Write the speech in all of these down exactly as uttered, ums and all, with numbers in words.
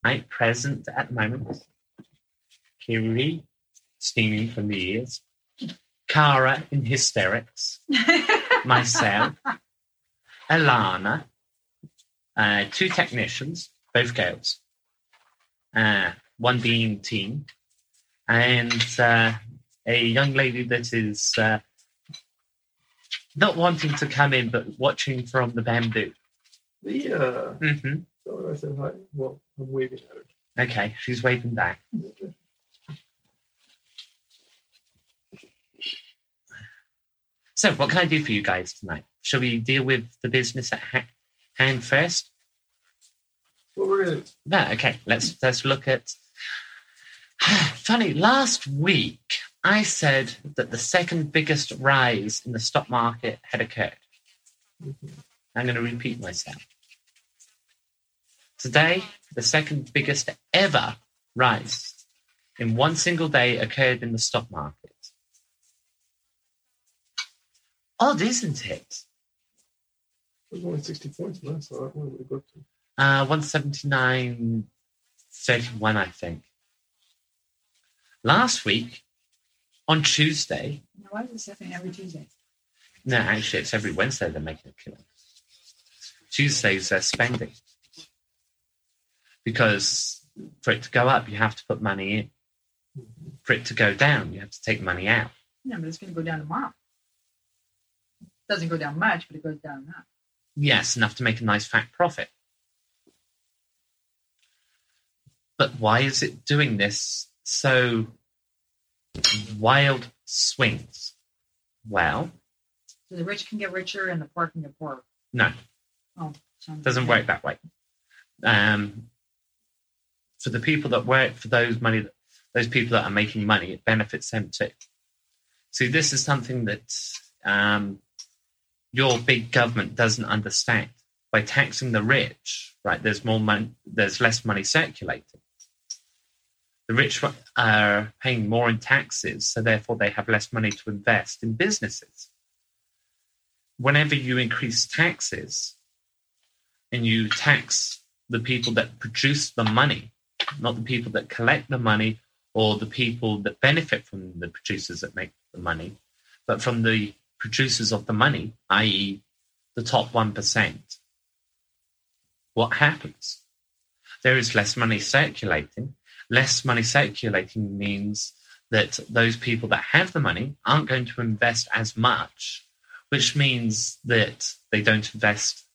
Right, present at the moment. Kiri, steaming from the ears. Cara in hysterics. Myself. Alana. Uh, two technicians, both girls. Uh, one being teen. And uh, a young lady that is uh, not wanting to come in, but watching from the bamboo. The, uh... Mm-hmm. So I said hi. Well, I'm waving at her. Okay, she's waving back. So, what can I do for you guys tonight? Shall we deal with the business at ha- hand first? Well, we're gonna... No, okay. Let's let's look at. Funny. Last week, I said that the second biggest rise in the stock market had occurred. Mm-hmm. I'm going to repeat myself. Today, the second biggest ever rise in one single day occurred in the stock market. Odd, isn't it? It was only sixty points last, so what would it go to? Uh, one seventy-nine thirty-one, I think. Last week, on Tuesday... Why is this happening every Tuesday? No, actually, it's every Wednesday they're making a killing. Tuesdays they're spending. Because for it to go up, you have to put money in. For it to go down, you have to take money out. Yeah, but it's going to go down tomorrow. It doesn't go down much, but it goes down enough. Yes, enough to make a nice fat profit. But why is it doing this so wild swings? Well... So the rich can get richer and the poor can get poorer. No. Oh, doesn't work that way. Um... For the people that work for those money, those people that are making money, it benefits them too. See, this is something that um, your big government doesn't understand. By taxing the rich, right? There's more money. There's less money circulating. The rich are paying more in taxes, so therefore they have less money to invest in businesses. Whenever you increase taxes and you tax the people that produce the money, not the people that collect the money or the people that benefit from the producers that make the money, but from the producers of the money, that is the top one percent. What happens? There is less money circulating. Less money circulating means that those people that have the money aren't going to invest as much, which means that they don't invest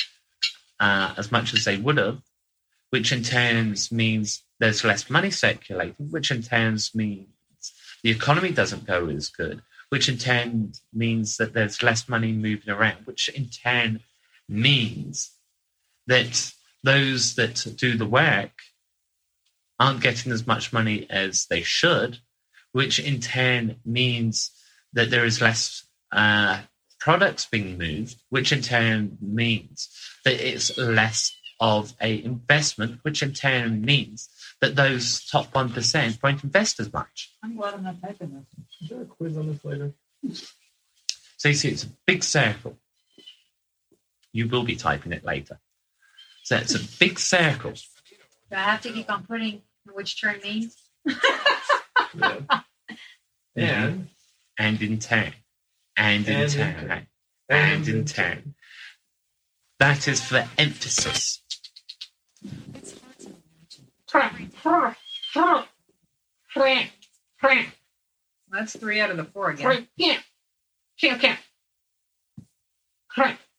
uh, as much as they would have, which in turn means there's less money circulating, which in turn means the economy doesn't go as good, which in turn means that there's less money moving around, which in turn means that those that do the work aren't getting as much money as they should, which in turn means that there is less uh, products being moved, which in turn means that it's less of a investment, which in turn means that those top one percent won't invest as much. I'm glad I'm not typing this. Is there a quiz on this later? So you see, it's a big circle. You will be typing it later. So it's a big circle. Do I have to keep on putting which term means? Yeah. And? And in turn. And in And in turn. turn. And in turn. That is for emphasis. That's three out of the four again. Yeah. Okay. Correct.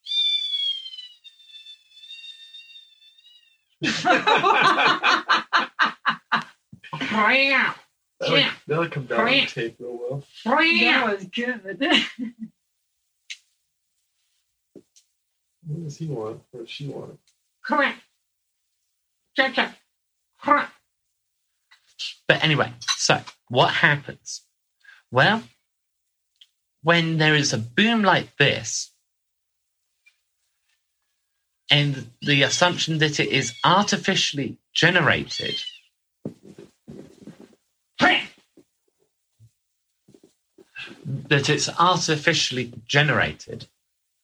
That'll, that'll come down on tape real well. That was good. What does he want? Or does she want? Correct. Correct. But anyway, so what happens? Well, when there is a boom like this, and the assumption that it is artificially generated, that it's artificially generated,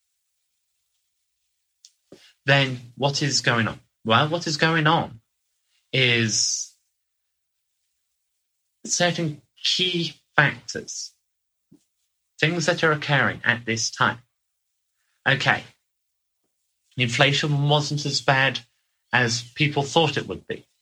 then what is going on? Well, what is going on is certain key factors, things that are occurring at this time. Okay, inflation wasn't as bad as people thought it would be.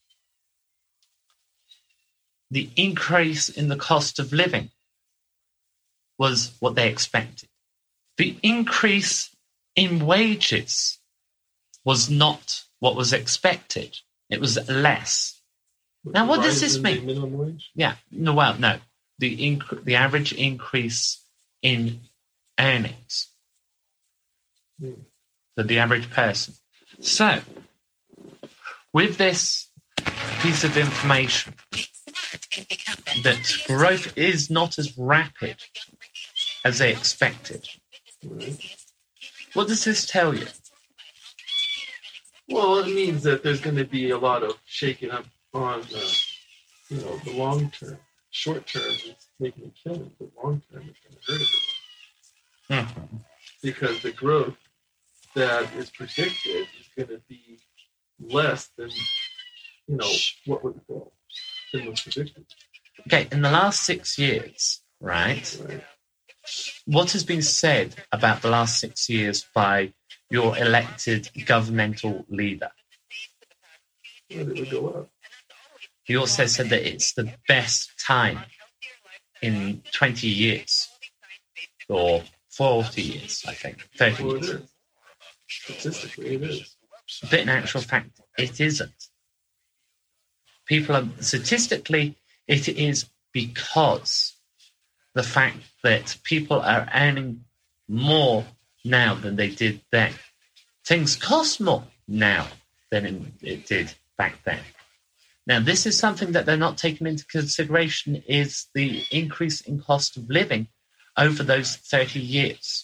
The increase in the cost of living was what they expected. The increase in wages was not what was expected. It was less. Now, what does this mean? Minimum wage? Yeah, no, well, no. The inc- the average increase in earnings Hmm. for the average person. So, with this piece of information, that growth is not as rapid as they expected. Right. What does this tell you? Well, it means that there's going to be a lot of shaking up on, uh, you know, the long term. Short term is making a killing, but long term it's going to hurt everyone. Hmm. Because the growth that is predicted is going to be less than, you know, what was well, than was predicted. Okay, in the last six years, right, Right. what has been said about the last six years by your elected governmental leader? Well, it would go up. He also said that it's the best time in twenty years, or forty years, I think, thirty Well, it years. is. Statistically, it is. But in actual fact, it isn't. People are, statistically, it is because the fact that people are earning more now than they did then. Things cost more now than it did back then. Now, this is something that they're not taking into consideration is the increase in cost of living over those thirty years.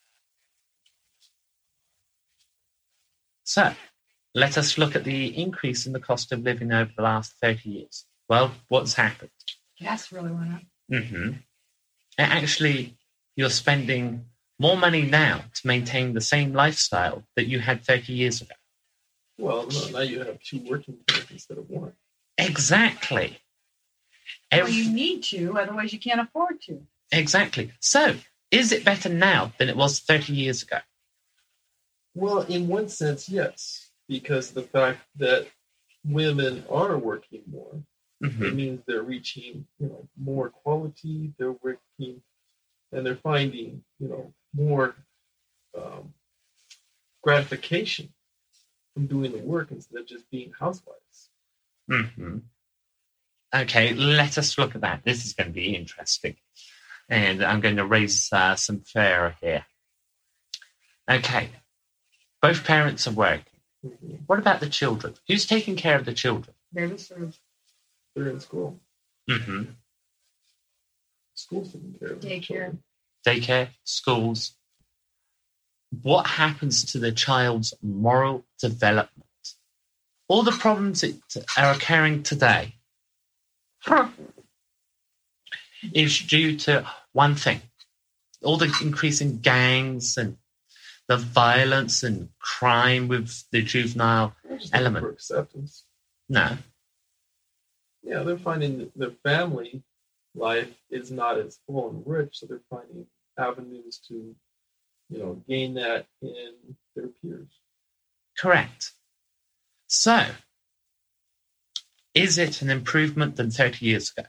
So, let us look at the increase in the cost of living over the last thirty years. Well, what's happened? Gas really went up. Mm-hmm. Actually, you're spending more money now to maintain the same lifestyle that you had thirty years ago. Well, no, now you have two working parents instead of one. Exactly. Well, Every- you need to, otherwise you can't afford to. exactly. So, is it better now than it was thirty years ago? Well, in one sense, yes, because the fact that women are working more, Mm-hmm. it means they're reaching, you know, more quality. They're working, and they're finding, you know, more um, gratification from doing the work instead of just being housewives. Mm-hmm. Okay, let us look at that. This is going to be interesting. And I'm going to raise uh, some fare here. Okay, both parents are working. Mhm. What about the children? Who's taking care of the children? Babysitters, They're in school. Mm-hmm. School's taking care of the Daycare. children. Daycare, schools. What happens to the child's moral development? All the problems that are occurring today is due to one thing. All the increasing gangs and the violence and crime with the juvenile They're just looking element. for acceptance. No. Yeah, they're finding that their family life is not as full and rich, so they're finding avenues to, you know, gain that in their peers. Correct. So, is it an improvement than thirty years ago?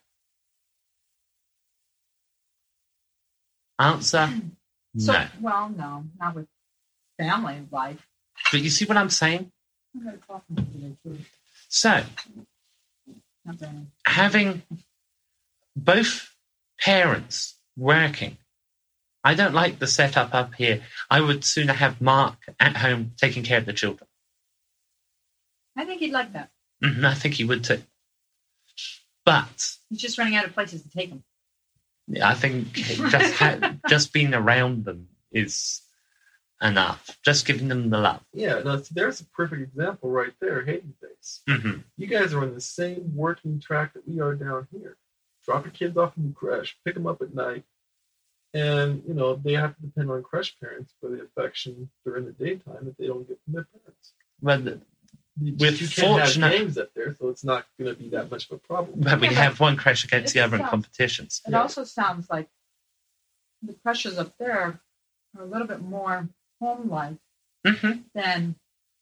Answer, So, no. well, no, not with family life. But you see what I'm saying? I'm gonna talk to them today, too. So, Not very. having both parents working, I don't like the setup up here. I would sooner have Mark at home taking care of the children. I think he'd like that. Mhm, I think he would too. But He's just running out of places to take them. yeah, I think just ha- just being around them is enough. Just giving them the love. Yeah, now see, there's a perfect example right there, Hayden Face. Mm-hmm. You guys are on the same working track that we are down here. Drop your kids off in the creche, pick them up at night, and you know they have to depend on creche parents for the affection during the daytime that they don't get from their parents. Well, th- You, We're you can't have fortunate- gangs up there, so it's not going to be that much of a problem. But we Yeah, have one crash against the it other in sounds- competitions. It Yeah. also sounds like the crushes up there are a little bit more home-like hmm than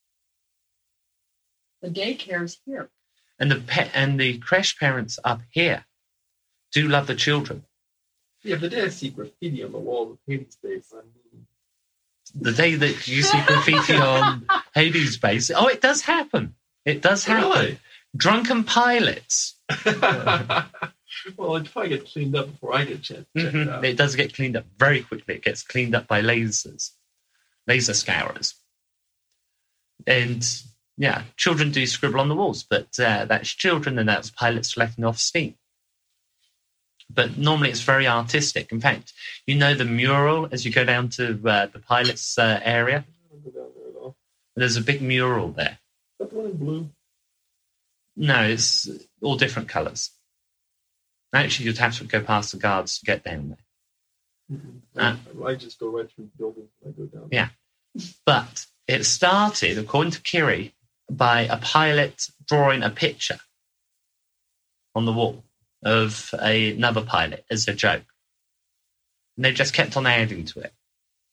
the daycares here. And the pet and the crash parents up here do love the children. Yeah, but they see graffiti on the walls of Hades Base. I mean, The day that you see graffiti on Hades Base, oh, it does happen. It does happen. really? Drunken pilots. Well, it'd probably get cleaned up before I get a chance to check it Mhm. out. It does get cleaned up very quickly. It gets cleaned up by lasers, laser scourers. And yeah, children do scribble on the walls, but uh, that's children and that's pilots letting off steam. But normally it's very artistic. In fact, you know the mural as you go down to uh, the pilot's uh, area? I don't go down there at all. There's a big mural there. Is that the one in blue? No, it's all different colours. Actually, you'd have to go past the guards to get down there. Mm-hmm. I, I just go right through the building when I go down. Yeah. But it started, according to Kiri, by a pilot drawing a picture on the wall of a, another pilot as a joke. And they just kept on adding to it.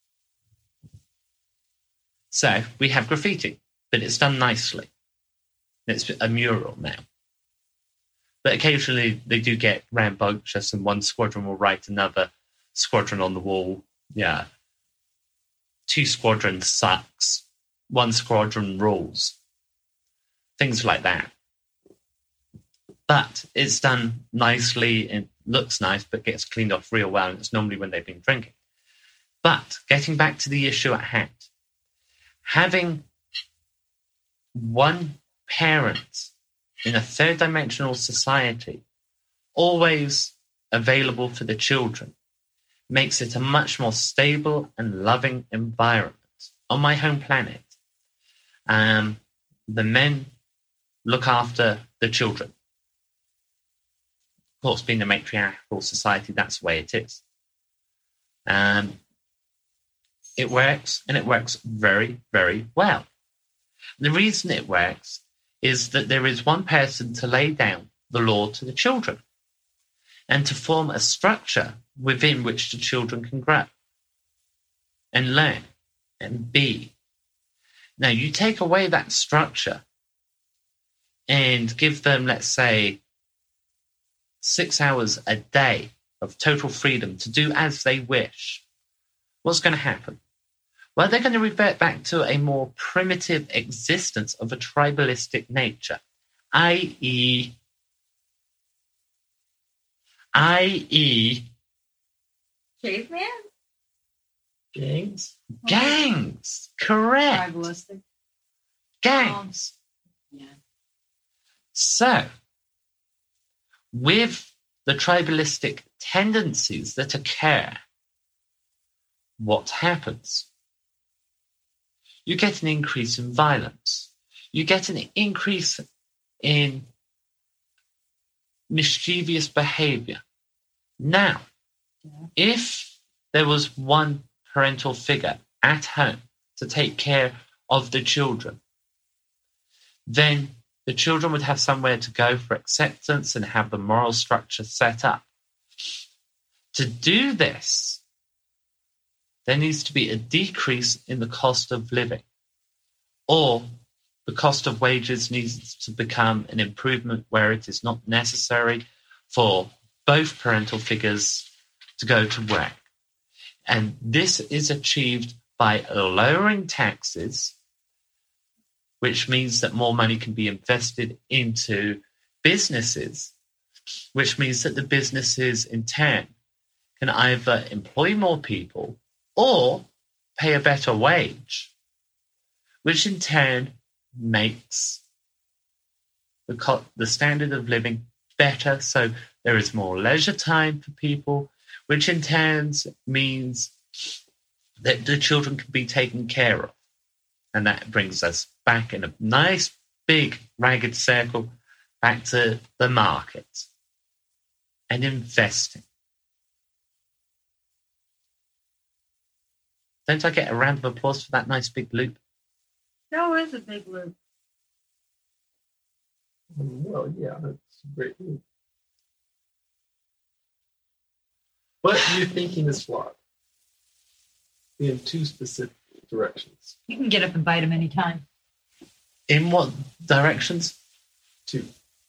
So we have graffiti, but it's done nicely. It's a mural now. But occasionally they do get rambunctious and one squadron will write another squadron on the wall. Yeah. Two squadrons sucks. One squadron rules. Things like that. But it's done nicely and looks nice, but gets cleaned off real well. And it's normally when they've been drinking. But getting back to the issue at hand, having one parent in a third dimensional society always available for the children makes it a much more stable and loving environment. On my home planet, um, the men look after the children. Of course, being a matriarchal society, that's the way it is. Um, it works, and it works very, very well. The reason it works is that there is one person to lay down the law to the children and to form a structure within which the children can grow and learn and be. Now, you take away that structure and give them, let's say, six hours a day of total freedom to do as they wish. What's going to happen? Well, they're going to revert back to a more primitive existence of a tribalistic nature, that is, that is, Caveman? Gangs? gangs. Correct. Tribalistic. Gangs. Yeah. So, with the tribalistic tendencies that occur, what happens? You get an increase in violence. You get an increase in mischievous behavior. Now, Yeah. if there was one parental figure at home to take care of the children, then the children would have somewhere to go for acceptance and have the moral structure set up. To do this, there needs to be a decrease in the cost of living, or the cost of wages needs to become an improvement where it is not necessary for both parental figures to go to work. And this is achieved by lowering taxes, which means that more money can be invested into businesses, which means that the businesses in turn can either employ more people or pay a better wage, which in turn makes the, co- the standard of living better. So there is more leisure time for people, which in turn means that the children can be taken care of. And that brings us back in a nice, big, ragged circle back to the market and investing. Don't I get a round of applause for that nice big loop? That was a big loop. Um, well, yeah, that's a great move. But your thinking is flawed in two specific directions. You can get up and bite him anytime. In what directions? Two.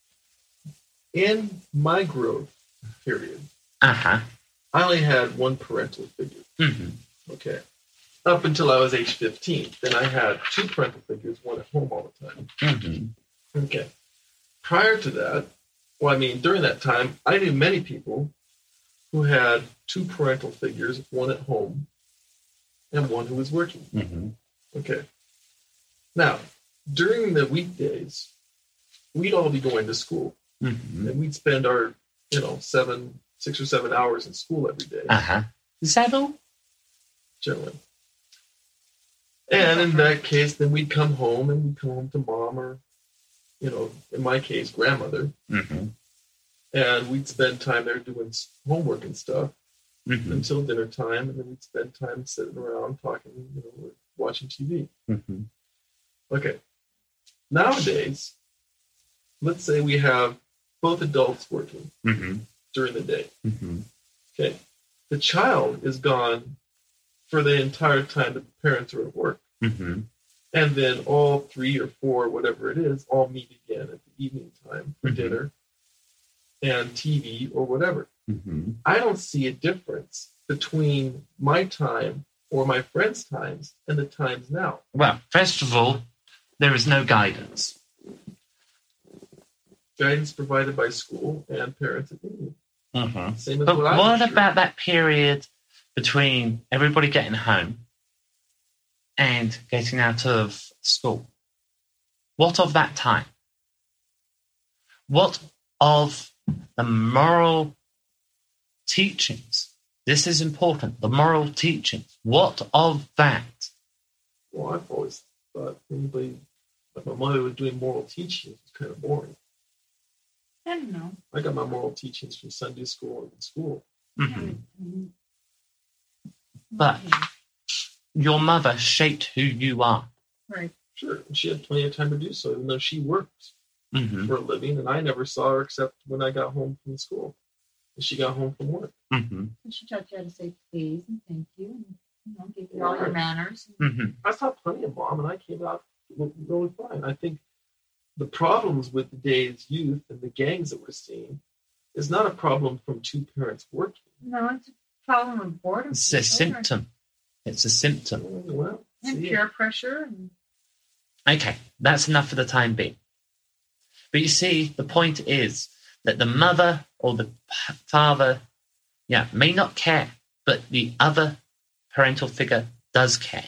In my growth period, Uh-huh. I only had one parental figure. Mm-hmm. Okay. Up until I was age fifteen. Then I had two parental figures, one at home all the time. Mm-hmm. Okay. Prior to that, well, I mean, during that time, I knew many people who had two parental figures, one at home and one who was working. Mm-hmm. Okay. Now, during the weekdays, we'd all be going to school. Mm-hmm. And we'd spend our, you know, seven, six or seven hours in school every day, Uh-huh. Is that all? generally. And in that case, then we'd come home and we'd come home to mom or, you know, in my case, grandmother. Mm-hmm. And we'd spend time there doing s- homework and stuff Mm-hmm. until dinner time. And then we'd spend time sitting around talking, you know, or watching T V. Mm-hmm. Okay. Nowadays, let's say we have both adults working Mm-hmm. during the day. Mm-hmm. Okay. The child is gone for the entire time that the parents are at work. Mm-hmm. And then all three or four, whatever it is, all meet again at the evening time for Mhm. dinner and T V or whatever. Mm-hmm. I don't see a difference between my time or my friends' times and the times now. Well, first of all, there is no guidance. Guidance provided by school and parents at meeting. Mm-hmm. Same as But what I what was sure. about that period between everybody getting home and getting out of school? What of that time? What of the moral teachings? This is important. The moral teachings. What of that? Well, I've always thought anybody, like my mother was doing moral teachings, was kind of boring. I don't know. I got my moral teachings from Sunday school and school. Mhm. Mm-hmm. But your mother shaped who you are. Right. Sure, and she had plenty of time to do so, even though she worked Mm-hmm. for a living, and I never saw her except when I got home from school. And she got home from work. Mm-hmm. And she taught you how to say please and thank you, and you know, give you all your Right. manners. Mm-hmm. I saw plenty of mom, and I came out looking really fine. I think the problems with today's youth and the gangs that we're seeing is not a problem from two parents working. No, it's a problem of boredom. It's for a children. symptom. It's a symptom. Well, And see, peer pressure. And Okay, that's enough for the time being. But you see, the point is that the mother or the p- father, yeah, may not care, but the other parental figure does care.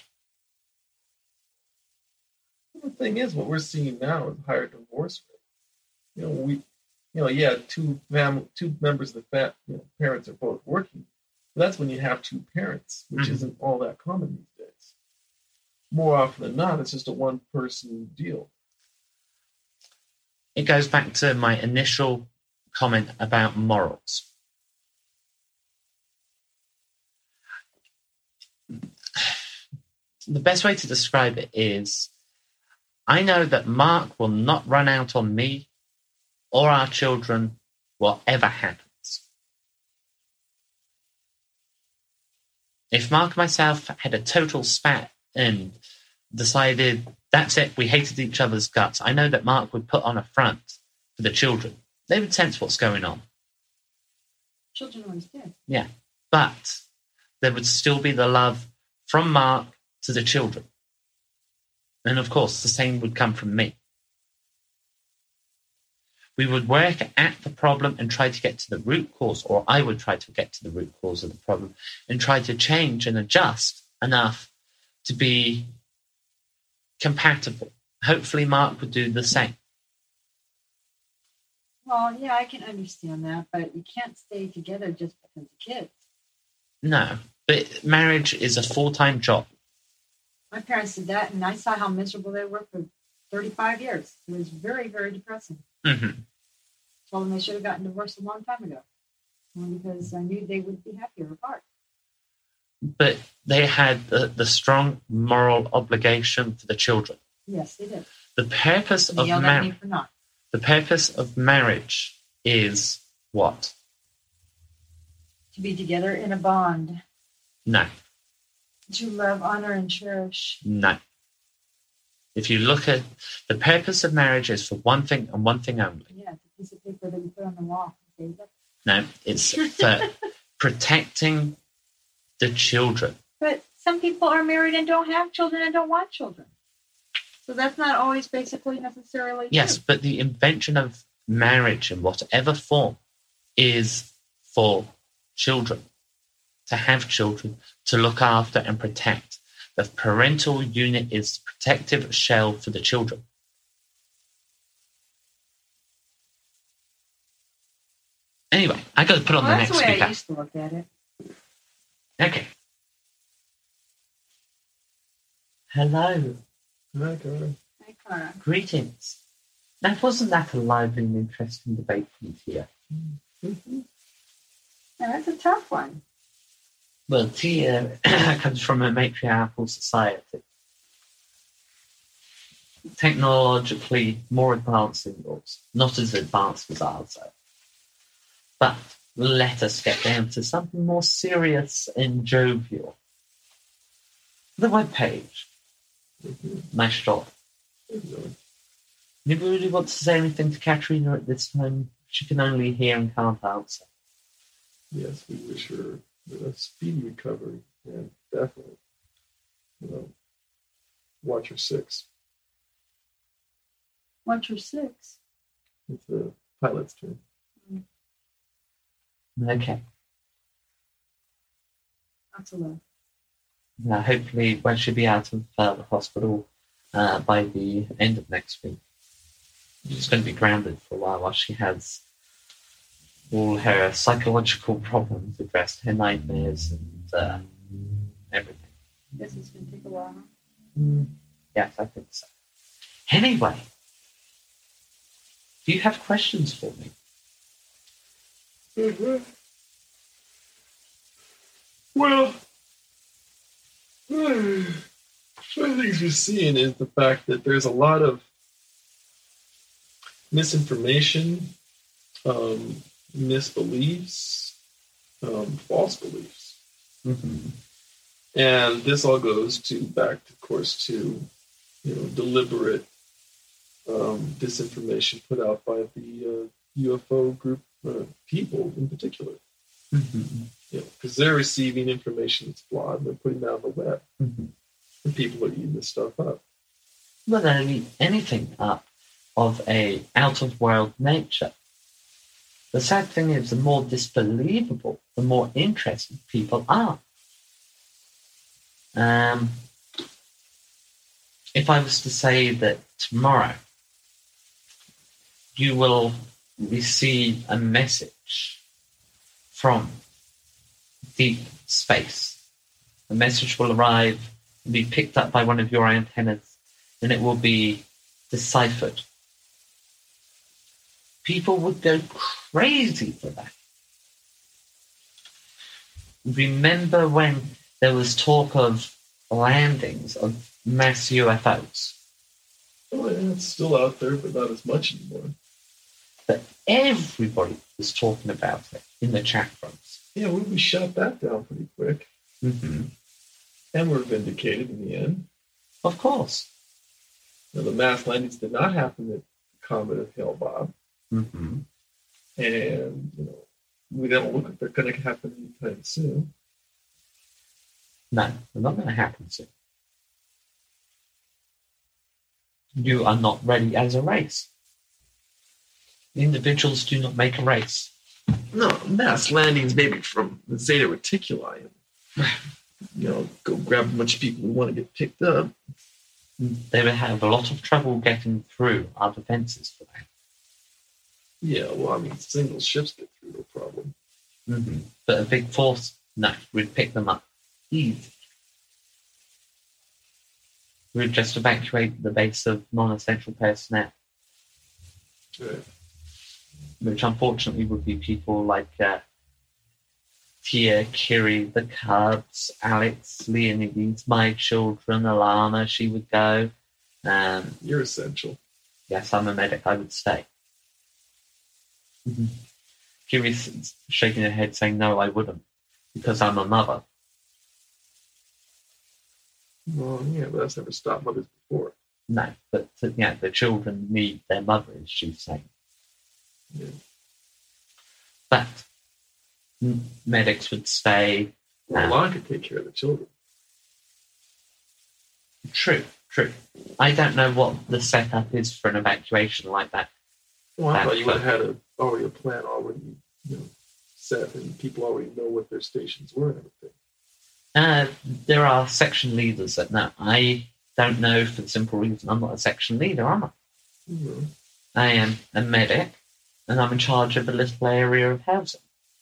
the thing is, what we're seeing now is higher divorce rate. You know, we, you know, yeah, two family, two members of the fa- you know, parents are both working. But that's when you have two parents, which Mhm. isn't all that common these days. More often than not, it's just a one-person deal. It goes back to my initial comment about morals. The best way to describe it is, I know that Mark will not run out on me or our children, whatever happens. If Mark and myself had a total spat and decided, that's it, we hated each other's guts, I know that Mark would put on a front for the children. They would sense what's going on. children understand. Yeah. But there would still be the love from Mark to the children. And of course, the same would come from me. We would work at the problem and try to get to the root cause, or I would try to get to the root cause of the problem and try to change and adjust enough to be compatible. Hopefully, Mark would do the same. Well, yeah, I can understand that, but you can't stay together just because of kids. No, but marriage is a full-time job. My parents did that, and I saw how miserable they were for thirty-five years. It was very, very depressing. Mm-hmm. Told them they should have gotten divorced a long time ago, only because I knew they would be happier apart. But they had the, the strong moral obligation for the children. Yes, they did. The purpose They of yelled at me marriage. for not. The purpose of marriage is what? To be together in a bond. No, To love, honor, and cherish. no. If you look at the purpose of marriage is for one thing and one thing only. Yeah, it's a piece of paper that we put on the wall. No, it's for protecting the children. But some people are married and don't have children and don't want children. So that's not always basically necessarily Yes, true. but the invention of marriage in whatever form is for children, to have children, to look after and protect. The parental unit is the protective shell for the children. Anyway, I got to put on Well, the that's next the way speaker. I used to look at it. Okay. Hello. Hi, Cara. Hi, Cara. Greetings. Now, wasn't that a lively and interesting debate from Tia? Mm-hmm. Yeah, that's a tough one. Well, Tia comes from a matriarchal society. Technologically more advanced than yours. Not as advanced as ours, though. But let us get down to something more serious and jovial. The webpage. Mm-hmm. Nice job. Enjoy. You really want to say anything to Katrina at this time? She can only hear and can't answer. Yes, we wish her a speedy recovery and definitely, you know, watch her six. Watch your six. It's the pilot's turn. Okay. That's a lot. Now, hopefully, when she'll be out of uh, the hospital uh, by the end of next week. She's going to be grounded for a while while she has all her psychological problems addressed, her nightmares and uh, everything. I guess it's going to take a while. Mm, yes, I think so. Anyway, do you have questions for me? Mm-hmm. Well, one of the things we're seeing is the fact that there's a lot of misinformation, um, misbeliefs, um, false beliefs. Mm-hmm. And this all goes to back, of course, to you know deliberate um, disinformation put out by the uh, U F O group uh, people in particular. Mm-hmm. You know, because they're receiving information that's flawed and they're putting that on the web, Mm-hmm. and people are eating this stuff up. Well, they don't eat anything up of a out-of-world nature. The sad thing is, the more disbelievable, the more interested people are. Um, if I was to say that tomorrow you will receive a message from deep space, the message will arrive and be picked up by one of your antennas, and it will be deciphered. People would go crazy for that. Remember when there was talk of landings of mass U F Os? Oh, yeah, it's still out there, but not as much anymore. But everybody was talking about it in the chat rooms. Yeah, we, we shot that down pretty quick, Mm-hmm. and we're vindicated in the end. Of course. Now, the mass landings did not happen at the Comet of Hale-Bopp, Mm-hmm. and you know we don't look like they're going to happen anytime soon. No, they're not going to happen soon. You are not ready as a race. Individuals do not make a race. No, mass landings maybe from the Zeta Reticuli. And, you know, go grab a bunch of people who want to get picked up. They would have a lot of trouble getting through our defenses for that. Yeah, well, I mean, single ships get through, no problem. Mm-hmm. But a big force, no, we'd pick them up easy. We'd just evacuate the base of non-essential personnel, Right. which unfortunately would be people like uh, Tia, Kiri, the Cubs, Alex, Leonides, my children, Alana, she would go. Um, You're essential. yes, I'm a medic, I would say. Mm-hmm. Kiri's shaking her head, saying, "No, I wouldn't, because I'm a mother." Well, yeah, but that's never stopped mothers before. No, but yeah, the children need their mother, as she's saying. Yeah. But m- medics would stay. Well, um, Lon could take care of the children. True, true. I don't know what the setup is for an evacuation like that. Well, I That's thought you would have fine. had a, already a plan already, you know, set, and people already know what their stations were and everything. Uh, there are section leaders that know. I don't know for the simple reason I'm not a section leader, am I? Mhm. I am a medic, and I'm in charge of a little area of housing.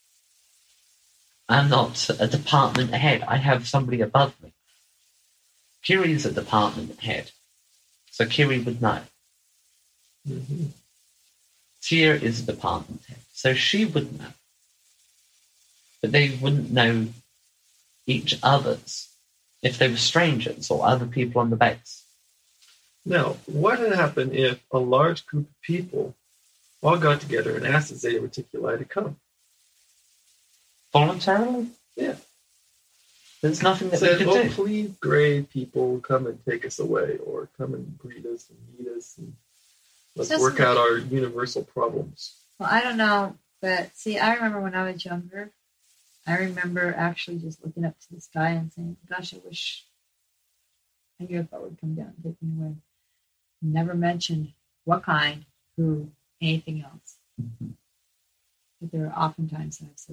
I'm not a department head. I have somebody above me. Kiri is a department head, so Kiri would know. Mhm. Tia is a department head, so she would know. But they wouldn't know each other's if they were strangers or other people on the base. Now, what would happen if a large group of people all got together and asked the Zeta Reticuli to come? Voluntarily? Yeah. There's nothing that Said, we oh, could do. please, grade people, come and take us away, or come and greet us and meet us, and let's Just- work out our universal problems. Well, I don't know, but see, I remember when I was younger, I remember actually just looking up to the sky and saying, gosh, I wish a U F O would come down and take me away. Never mentioned what kind, who, anything else. Mhm. But there are often times that I've said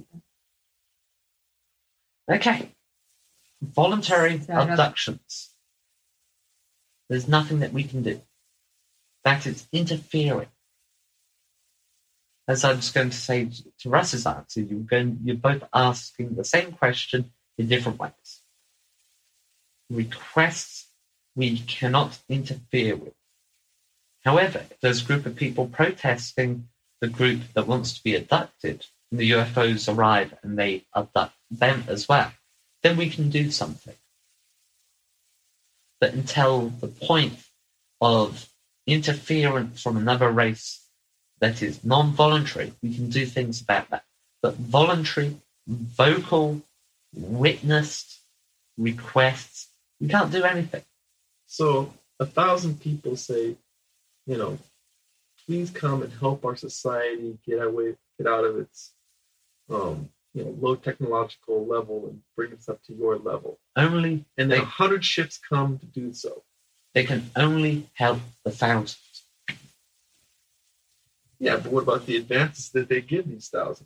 that. Okay. Voluntary So I don't- abductions. There's nothing that we can do. That is interfering. As I was going to say to Russ's answer, you're, going, you're both asking the same question in different ways. Requests we cannot interfere with. However, if there's a group of people protesting the group that wants to be abducted, and the U F Os arrive and they abduct them as well, then we can do something. But until the point of interference from another race that is non-voluntary, we can do things about that. But voluntary, vocal, witnessed requests, we can't do anything. So a thousand people say, you know, please come and help our society get away, get out of its, um, you know, low technological level and bring us up to your level. Only And they, then a hundred ships come to do so. they can only help the thousands. Yeah, but what about the advances that they give these thousand?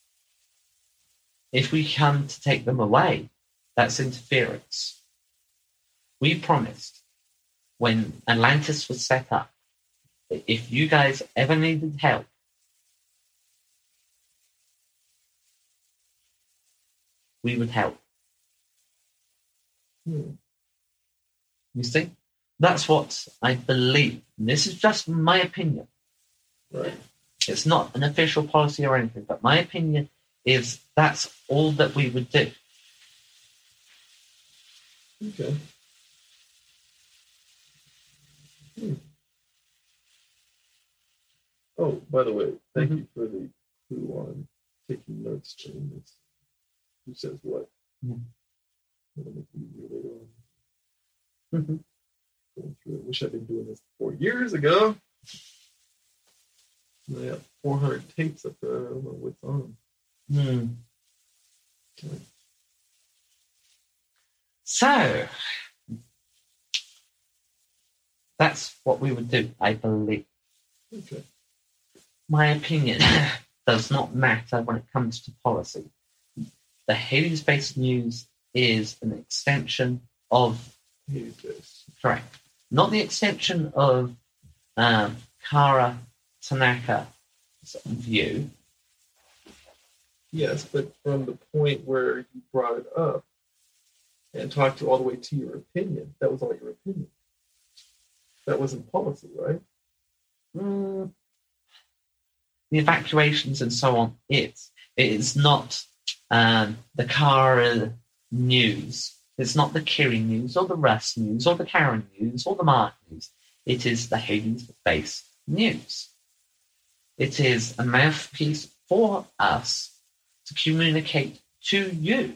If we come to take them away, that's interference. We promised when Atlantis was set up that if you guys ever needed help, we would help. Hmm. You see? That's what I believe. And this is just my opinion. Right. It's not an official policy or anything, but my opinion is that's all that we would do. Okay. Hmm. Oh, by the way, thank Mhm. you for the clue on taking notes during this. Who says what? Yeah. That'll make it easier later on. Mhm. Going through it. Wish I'd been doing this four years ago. I got four hundred tapes up there. I don't know what's on them. Hmm. So, that's what we would do, I believe. Okay. My opinion does not matter when it comes to policy. The Hades-based news is an extension of, Hades base. correct, not the extension of um, Kara Tanaka's view. Yes, but from the point where you brought it up and talked to all the way to your opinion, that was all your opinion. That wasn't policy, right? Mm, the evacuations and so on is. It is not um, the Kara news. It's not the Kiri news or the Russ news or the Karen news or the Mark news. It is the Hades-based news. It is a mouthpiece for us to communicate to you.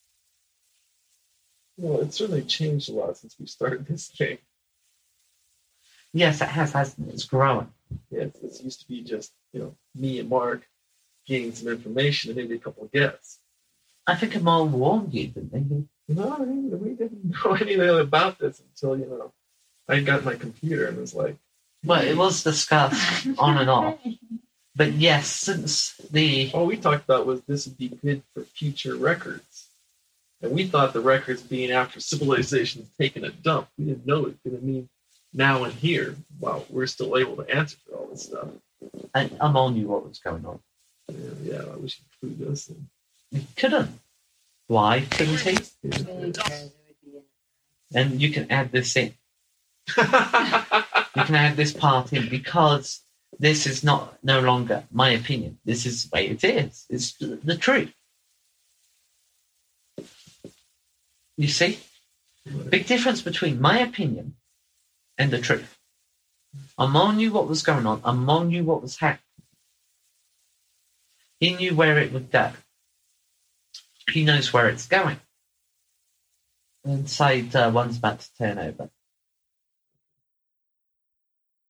Well, it's certainly changed a lot since we started this thing. Yes, it has, hasn't it? It's growing. Yeah, it it used to be just, you know, me and Mark getting some information and maybe a couple of guests. I think Amal warned you, didn't he? No, I mean, we didn't know anything about this until, you know, I got my computer and was like, Well, it was discussed on and off. But yes, since the... all we talked about was this would be good for future records. And we thought the records being after civilization's taking a dump. We didn't know it was going to mean now and here. Wow, we're still able to answer for all this stuff. And Amal knew what was going on. Yeah, yeah, I wish you could us. And, He couldn't. Why couldn't he? yeah. Because it would be And you can add this in. You can add this part in because this is not no longer my opinion. This is the way it is. It's the, the truth. You see? Big difference between my opinion and the truth. Amal knew what was going on. Amal knew what was happening. He knew where it would go. He knows where it's going. And side uh, one's about to turn over.